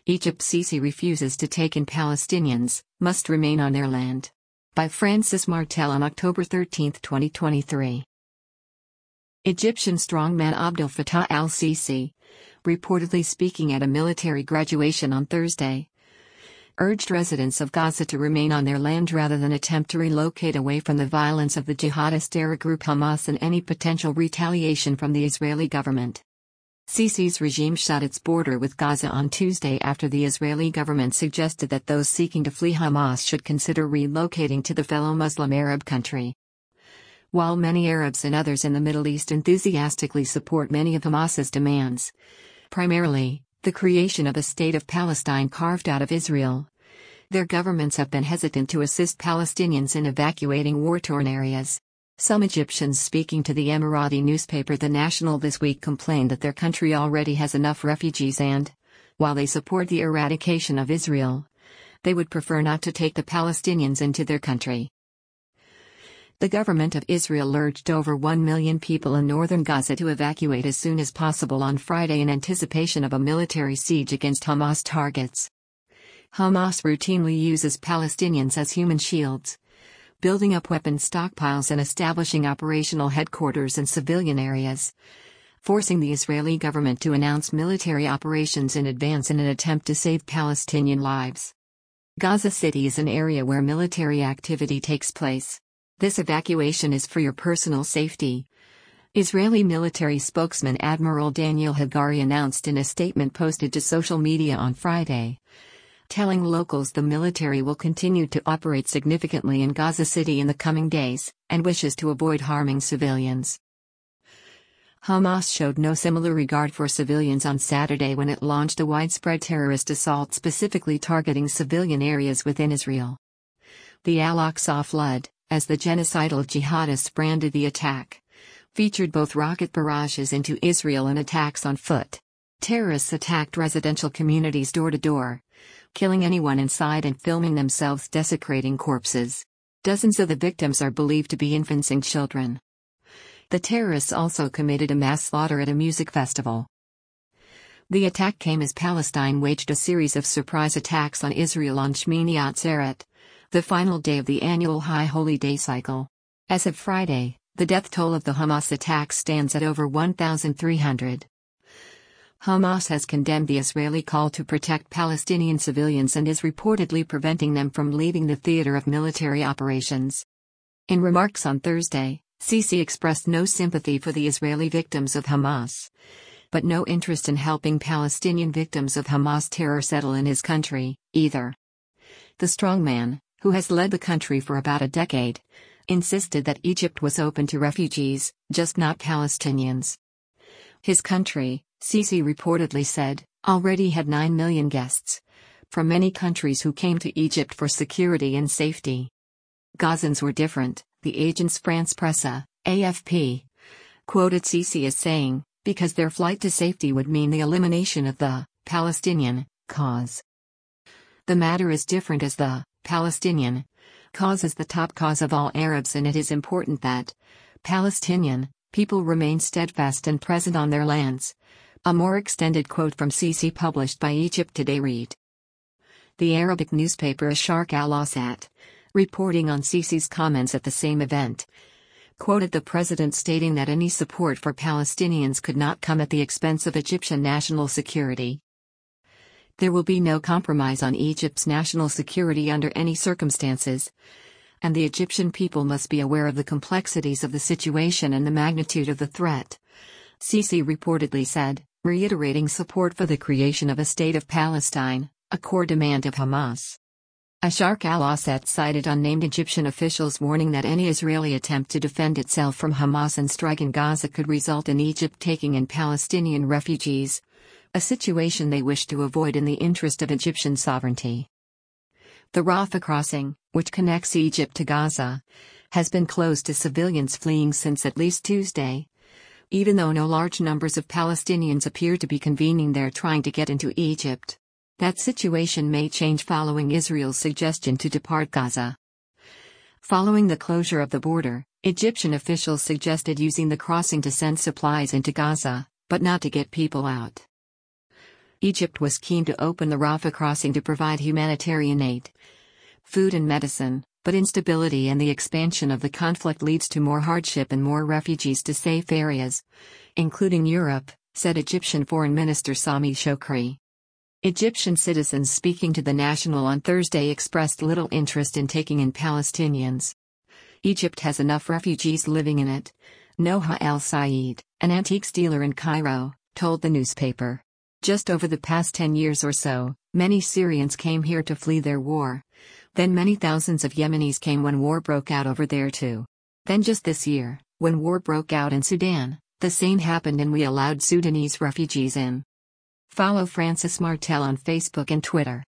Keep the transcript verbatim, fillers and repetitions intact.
Egypt Sisi refuses to take in Palestinians, must remain on their land. By Francis Martel on October thirteenth, twenty twenty-three. Egyptian strongman Abdel Fattah al-Sisi, reportedly speaking at a military graduation on Thursday, urged residents of Gaza to remain on their land rather than attempt to relocate away from the violence of the jihadist terror group Hamas and any potential retaliation from the Israeli government. Sisi's regime shut its border with Gaza on Tuesday after the Israeli government suggested that those seeking to flee Hamas should consider relocating to the fellow Muslim Arab country. While many Arabs and others in the Middle East enthusiastically support many of Hamas's demands, primarily, the creation of a state of Palestine carved out of Israel, their governments have been hesitant to assist Palestinians in evacuating war-torn areas. Some Egyptians speaking to the Emirati newspaper The National this week complained that their country already has enough refugees and, while they support the eradication of Israel, they would prefer not to take the Palestinians into their country. The government of Israel urged over one million people in northern Gaza to evacuate as soon as possible on Friday in anticipation of a military siege against Hamas targets. Hamas routinely uses Palestinians as human shields, building up weapon stockpiles and establishing operational headquarters in civilian areas, forcing the Israeli government to announce military operations in advance in an attempt to save Palestinian lives. Gaza City is an area where military activity takes place. This evacuation is for your personal safety, Israeli military spokesman Admiral Daniel Hagari announced in a statement posted to social media on Friday, telling locals the military will continue to operate significantly in Gaza City in the coming days, and wishes to avoid harming civilians. Hamas showed no similar regard for civilians on Saturday when it launched a widespread terrorist assault specifically targeting civilian areas within Israel. The Al-Aqsa Flood, as the genocidal jihadists branded the attack, featured both rocket barrages into Israel and attacks on foot. Terrorists attacked residential communities door to door, killing anyone inside and filming themselves desecrating corpses. Dozens of the victims are believed to be infants and children. The terrorists also committed a mass slaughter at a music festival. The attack came as Palestine waged a series of surprise attacks on Israel on Shmini Atzeret, the final day of the annual High Holy Day cycle. As of Friday, the death toll of the Hamas attack stands at over one thousand three hundred. Hamas has condemned the Israeli call to protect Palestinian civilians and is reportedly preventing them from leaving the theater of military operations. In remarks on Thursday, Sisi expressed no sympathy for the Israeli victims of Hamas, but no interest in helping Palestinian victims of Hamas terror settle in his country, either. The strongman, who has led the country for about a decade, insisted that Egypt was open to refugees, just not Palestinians. His country, Sisi reportedly said, already had nine million guests from many countries who came to Egypt for security and safety. Gazans were different, the agence France Presse, A F P, quoted Sisi as saying, because their flight to safety would mean the elimination of the Palestinian cause. The matter is different as the Palestinian cause is the top cause of all Arabs, and it is important that Palestinian people remain steadfast and present on their lands. A more extended quote from Sisi published by Egypt Today read. The Arabic newspaper Asharq al-Awsat, reporting on Sisi's comments at the same event, quoted the president stating that any support for Palestinians could not come at the expense of Egyptian national security. There will be no compromise on Egypt's national security under any circumstances, and the Egyptian people must be aware of the complexities of the situation and the magnitude of the threat, Sisi reportedly said, reiterating support for the creation of a state of Palestine, a core demand of Hamas. Asharq al-Awsat cited unnamed Egyptian officials warning that any Israeli attempt to defend itself from Hamas and strike in Gaza could result in Egypt taking in Palestinian refugees, a situation they wish to avoid in the interest of Egyptian sovereignty. The Rafah crossing, which connects Egypt to Gaza, has been closed to civilians fleeing since at least Tuesday, even though no large numbers of Palestinians appear to be convening there trying to get into Egypt. That situation may change following Israel's suggestion to depart Gaza. Following the closure of the border, Egyptian officials suggested using the crossing to send supplies into Gaza, but not to get people out. Egypt was keen to open the Rafah crossing to provide humanitarian aid, food and medicine, but instability and the expansion of the conflict leads to more hardship and more refugees to safe areas, including Europe, said Egyptian Foreign Minister Sami Shokri. Egyptian citizens speaking to the National on Thursday expressed little interest in taking in Palestinians. Egypt has enough refugees living in it, Noha El Sayed, an antiques dealer in Cairo, told the newspaper. Just over the past ten years or so, many Syrians came here to flee their war. Then many thousands of Yemenis came when war broke out over there too. Then just this year, when war broke out in Sudan, the same happened and we allowed Sudanese refugees in. Follow Francis Martel on Facebook and Twitter.